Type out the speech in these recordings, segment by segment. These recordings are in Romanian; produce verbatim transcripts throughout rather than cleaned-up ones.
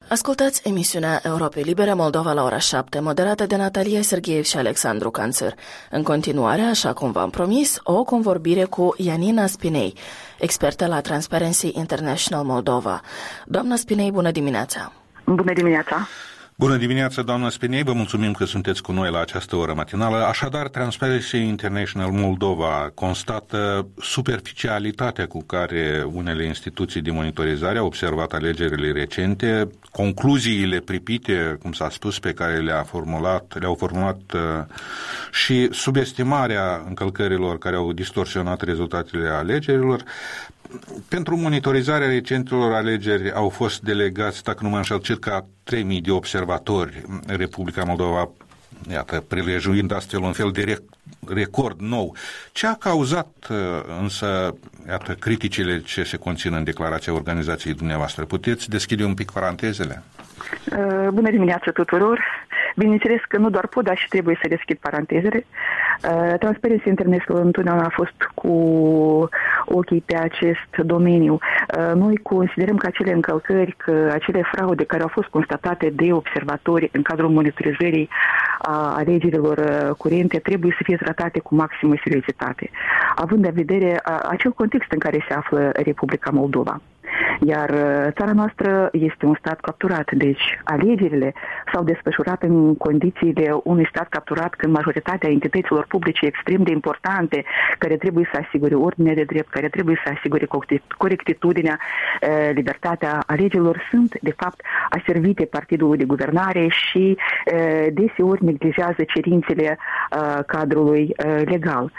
Ascultați emisiunea Europei Libere Moldova la ora șapte, moderată de Natalia Sergeev și Alexandru Canțăr. În continuare, așa cum v-am promis, o convorbire cu Janina Spinei, expertă la Transparency International Moldova. Doamna Spinei, bună dimineața! Bună dimineața! Bună dimineața, doamna Spinei, vă mulțumim că sunteți cu noi la această oră matinală. Așadar, Transparency International Moldova constată superficialitatea cu care unele instituții de monitorizare au observat alegerile recente, concluziile pripite, cum s-a spus, pe care le-a formulat, le-au formulat și subestimarea încălcărilor care au distorsionat rezultatele alegerilor. Pentru monitorizarea recentelor alegeri au fost delegați, dacă nu mă înșel, circa trei mii de observatori. Republica Moldova, iată, prilejuind astfel un fel de record nou. Ce a cauzat însă, iată, criticile ce se conțin în declarația organizației dumneavoastră? Puteți deschide un pic parantezele? Bună dimineața tuturor! Bineînțeles că nu doar pot, dar și trebuie să deschid parantezele. Transparency International întotdeauna a fost cu ochii pe acest domeniu. Noi considerăm că acele încălcări, că acele fraude care au fost constatate de observatori în cadrul monitorizării a alegerilor curente trebuie să fie tratate cu maximă seriozitate, având în vedere acel context în care se află Republica Moldova. Iar țara noastră este un stat capturat, deci alegerile s-au desfășurat în condițiile unui stat capturat, când majoritatea entităților publice extrem de importante, care trebuie să asigure ordinea de drept, care trebuie să asigure corectitudinea, libertatea alegerilor, sunt de fapt aservite partidului de guvernare și deseori neglijează cerințele cadrului legal.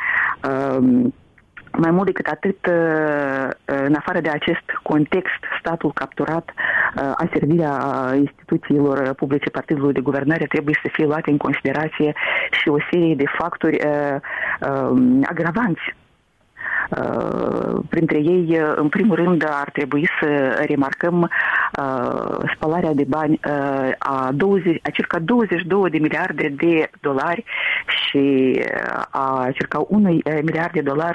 Mai mult decât atât, în afară de acest context, statul capturat, aservirea instituțiilor publice partidului de guvernare trebuie să fie luate în considerație și o serie de factori agravanți. Printre ei, în primul rând, ar trebui să remarcăm spălarea de bani a, douăzeci, a circa douăzeci și două de miliarde de dolari și a circa un miliard de dolari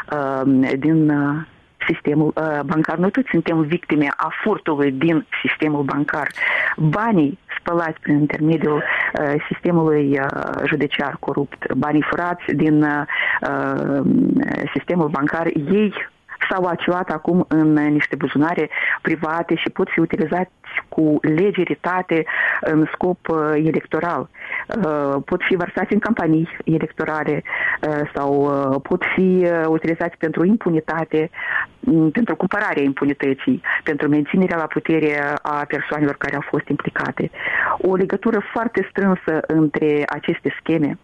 din sistemul bancar. Noi toți suntem victime a furtului din sistemul bancar. Banii spălați prin intermediul sistemului judiciar corupt, banii furați din sistemul bancar, ei s-au aciuat acum în niște buzunare private și pot fi utilizați cu legeritate în scop electoral. Pot fi vărsați în campanii electorale sau pot fi utilizați pentru impunitate, pentru cumpărarea impunității, pentru menținerea la putere a persoanelor care au fost implicate. O legătură foarte strânsă între aceste scheme,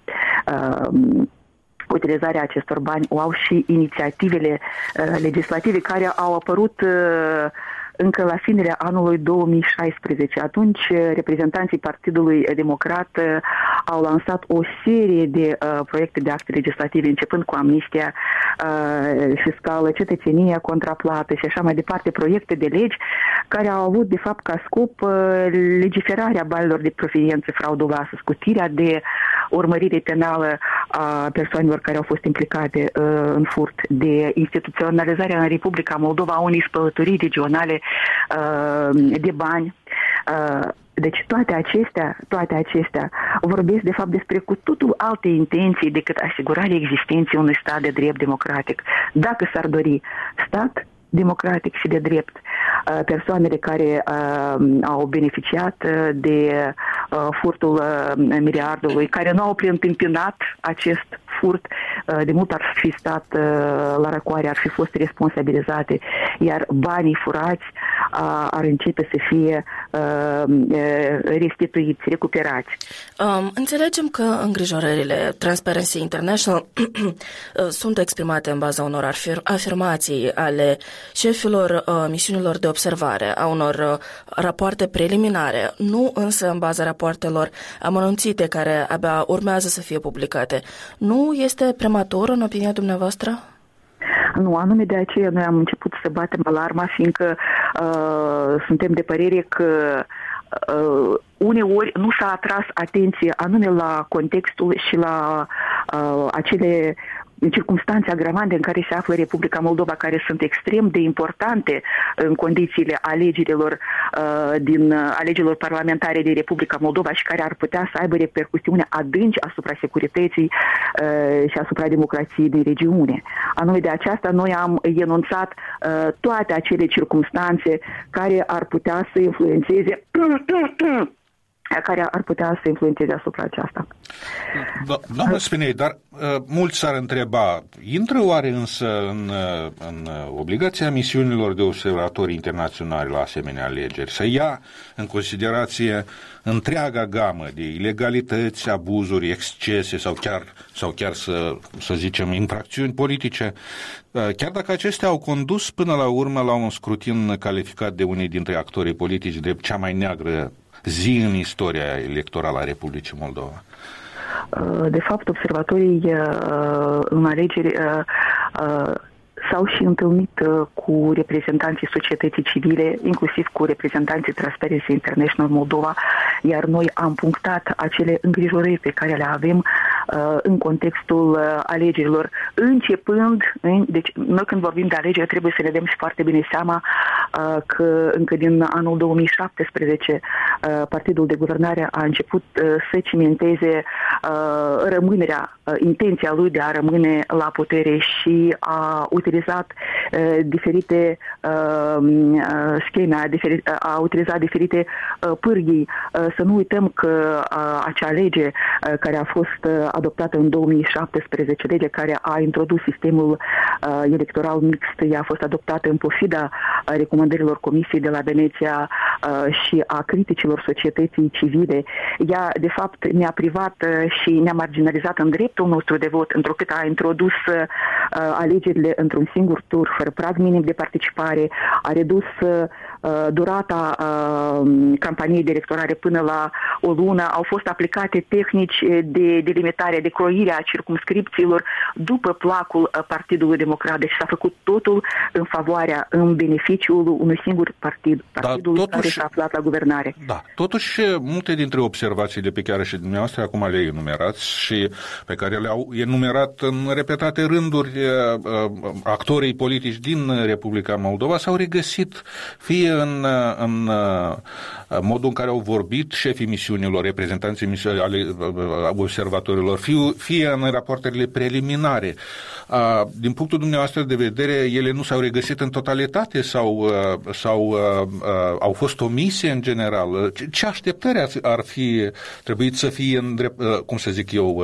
utilizarea acestor bani, o au și inițiativele uh, legislative care au apărut uh, încă la finele anului două mii șaisprezece. Atunci, reprezentanții Partidului Democrat uh, au lansat o serie de uh, proiecte de acte legislative, începând cu amnistia uh, fiscală, cetățenia contraplată și așa mai departe, proiecte de legi care au avut, de fapt, ca scop uh, legiferarea banilor de proveniență frauduloasă, scutirea de urmărire penală a persoanelor care au fost implicate uh, în furt, de instituționalizarea în Republica Moldova a unei spălătorii regionale uh, de bani. Uh, deci toate acestea, toate acestea vorbesc de fapt despre cu totul alte intenții decât asigurarea existenței unui stat de drept democratic. Dacă s-ar dori stat democratic și de drept, persoanele care uh, au beneficiat de uh, furtul uh, miliardului, care nu au preîntâmpinat acest furt, uh, de mult ar fi stat uh, la răcoare, ar fi fost responsabilizate, iar banii furați uh, ar începe să fie uh, restituiți, recuperați. Um, înțelegem că îngrijorările Transparency International sunt exprimate în baza unor afir- afirmații ale șefilor uh, misiunilor de observare, a unor uh, rapoarte preliminare, nu însă în baza rapoartelor amănunțite care abia urmează să fie publicate. Nu este prematur, în opinia dumneavoastră? Nu, anume de aceea noi am început să batem alarma, fiindcă uh, suntem de părere că uh, uneori nu s-a atras atenție anume la contextul și la uh, acele circumstanțe agravante în care se află Republica Moldova, care sunt extrem de importante în condițiile alegerilor din alegerilor parlamentare din Republica Moldova și care ar putea să aibă repercusiune adânci asupra securității și asupra democrației din regiune. Anume de aceasta noi am enunțat toate acele circumstanțe care ar putea să influențeze care ar putea să influențeze asupra aceasta. Doamna Spinei, dar uh, mulți s-ar întreba, intră oare însă în, în obligația misiunilor de observatori internaționali la asemenea alegeri să ia în considerație întreaga gamă de ilegalități, abuzuri, excese sau chiar, sau chiar să, să zicem infracțiuni politice, uh, chiar dacă acestea au condus până la urmă la un scrutin calificat de unii dintre actorii politici de cea mai neagră zi în istoria electorală a Republicii Moldova? De fapt, observatorii în alegeri s-au și întâlnit cu reprezentanții societății civile, inclusiv cu reprezentanții Transparency International Moldova, iar noi am punctat acele îngrijorări pe care le avem în contextul alegerilor, începând, deci noi când vorbim de alegeri trebuie să ne dăm și foarte bine seama că încă din anul două mii șaptesprezece Partidul de Guvernare a început să cimenteze rămânerea, intenția lui de a rămâne la putere și a utilizat diferite scheme, a utilizat diferite pârghii. Să nu uităm că acea lege care a fost adoptată în două mii șaptesprezece, lege care a introdus sistemul uh, electoral mixt, ea a fost adoptată în pofida uh, recomandărilor Comisiei de la Veneția uh, și a criticilor societății civile. Ea, de fapt, ne-a privat uh, și ne-a marginalizat în dreptul nostru de vot, întrucât a introdus uh, alegerile într-un singur tur, fără prag minim de participare, a redus uh, durata uh, campaniei de electorare până la o lună, au fost aplicate tehnici de delimitare, de croire a circumscripțiilor după placul Partidului Democrat. Deci s-a făcut totul în favoarea, în beneficiul unui singur partid, partidul da, totuși, care s-a aflat la guvernare. Da, totuși multe dintre observațiile pe care și dumneavoastră acum le enumerați și pe care le-au enumerat în repetate rânduri actorii politici din Republica Moldova s-au regăsit fie în, în modul în care au vorbit șefii misiunilor, reprezentanții misiunilor ale observatorilor, fie, fie în rapoartele preliminare. Din punctul dumneavoastră de vedere, ele nu s-au regăsit în totalitate sau, sau au fost omise în general? Ce așteptări ar fi trebuit să fie, în drept, cum să zic eu,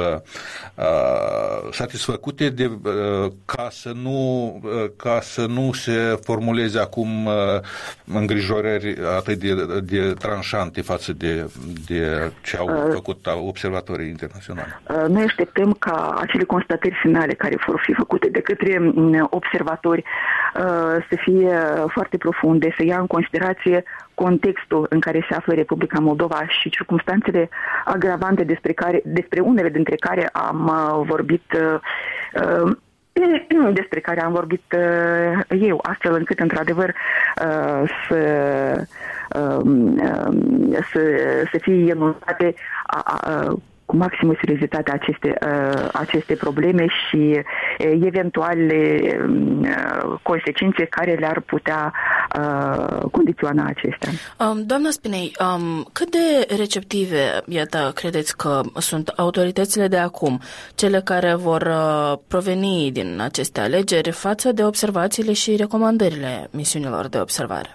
satisfăcute de, ca, să nu, ca să nu se formuleze acum îngrijorări atât de, de tranșante față de, de ce au uh, făcut observatorii internaționali? Uh, noi așteptăm ca acele constatări finale care vor fi făcute de către observatori uh, să fie foarte profunde, să ia în considerație contextul în care se află Republica Moldova și circumstanțele agravante despre, care, despre unele dintre care am uh, vorbit uh, despre care am vorbit uh, eu, astfel încât, într-adevăr, uh, să, uh, să, să fie enunțate uh, cu maximă seriozitate aceste, uh, aceste probleme și uh, eventuale uh, consecințe care le-ar putea uh, condiționa acestea. Um, doamna Spinei, um, cât de receptive, iată, credeți că sunt autoritățile de acum, cele care vor uh, proveni din aceste alegeri față de observațiile și recomandările misiunilor de observare?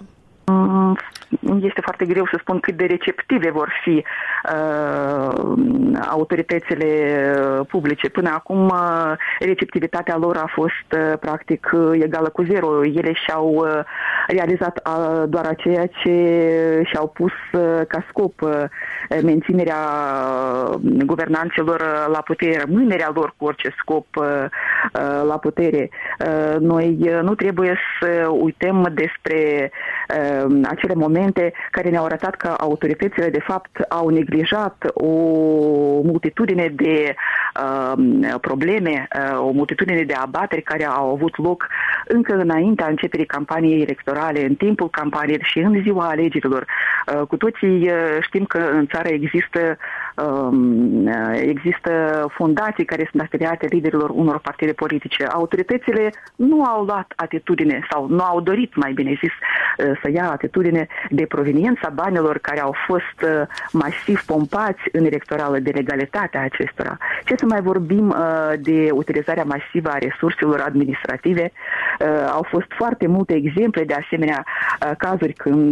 Este foarte greu să spun cât de receptive vor fi uh, autoritățile publice. Până acum, uh, receptivitatea lor a fost uh, practic egală cu zero. Ele și-au uh, realizat uh, doar ceea ce și-au pus uh, ca scop uh, menținerea guvernanților la putere, rămânerea lor cu orice scop uh, uh, la putere. Uh, noi uh, nu trebuie să uităm despre uh, acele momente care ne-au arătat că autoritățile de fapt au neglijat o multitudine de uh, probleme, uh, o multitudine de abateri care au avut loc încă înaintea începerii campaniei electorale, în timpul campaniei și în ziua alegerilor. Uh, cu toții uh, știm că în țară există există fundații care sunt afiliate liderilor unor partide politice. Autoritățile nu au luat atitudine sau nu au dorit, mai bine zis, să ia atitudine de proveniența banilor care au fost masiv pompați în electorală, de legalitatea acestora. Ce să mai vorbim de utilizarea masivă a resurselor administrative? Au fost foarte multe exemple de asemenea cazuri când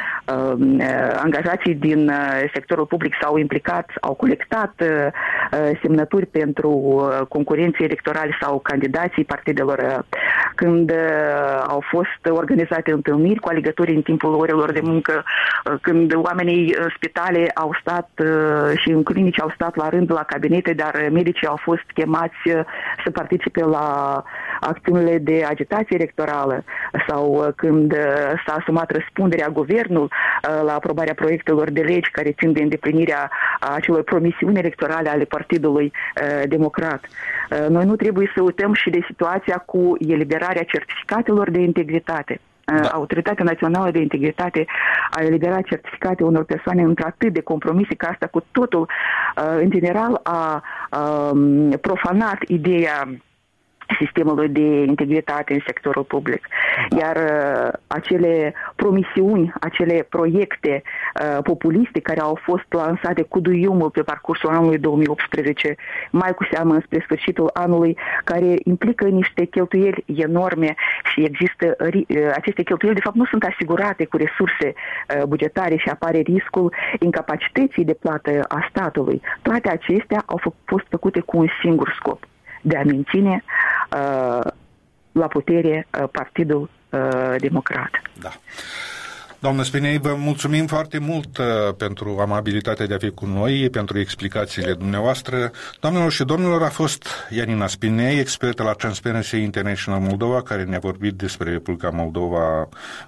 angajații din sectorul public s-au implicat, au colectat semnături pentru concurenții electorali sau candidații partidelor, când au fost organizate întâlniri cu alegătorii în timpul orelor de muncă, când oamenii în spitale au stat și în clinici au stat la rând la cabinete, dar medicii au fost chemați să participe la acțiunile de agitație electorală, sau când s-a asumat răspunderea guvernul la aprobarea proiectelor de legi care țin de îndeplinirea acelor promisiuni electorale ale Partidului Democrat. Noi nu trebuie să uităm și de situația cu eliberarea certificatelor de integritate. Da. Autoritatea Națională de Integritate a eliberat certificate unor persoane într-atât de compromise că asta cu totul, în general, a profanat ideea sistemului de integritate în sectorul public. Iar uh, acele promisiuni, acele proiecte uh, populiste care au fost lansate cu duiumul pe parcursul anului două mii optsprezece, mai cu seamă spre sfârșitul anului, care implică niște cheltuieli enorme și există, uh, aceste cheltuieli de fapt nu sunt asigurate cu resurse uh, bugetare și apare riscul incapacității de plată a statului. Toate acestea au f- fost făcute cu un singur scop: de a menține uh, la putere uh, Partidul uh, Democrat. Da. Doamnă Spinei, vă mulțumim foarte mult uh, pentru amabilitatea de a fi cu noi, pentru explicațiile dumneavoastră. Doamnelor și domnilor, a fost Ianina Spinei, expertă la Transparency International Moldova, care ne-a vorbit despre Republica Moldova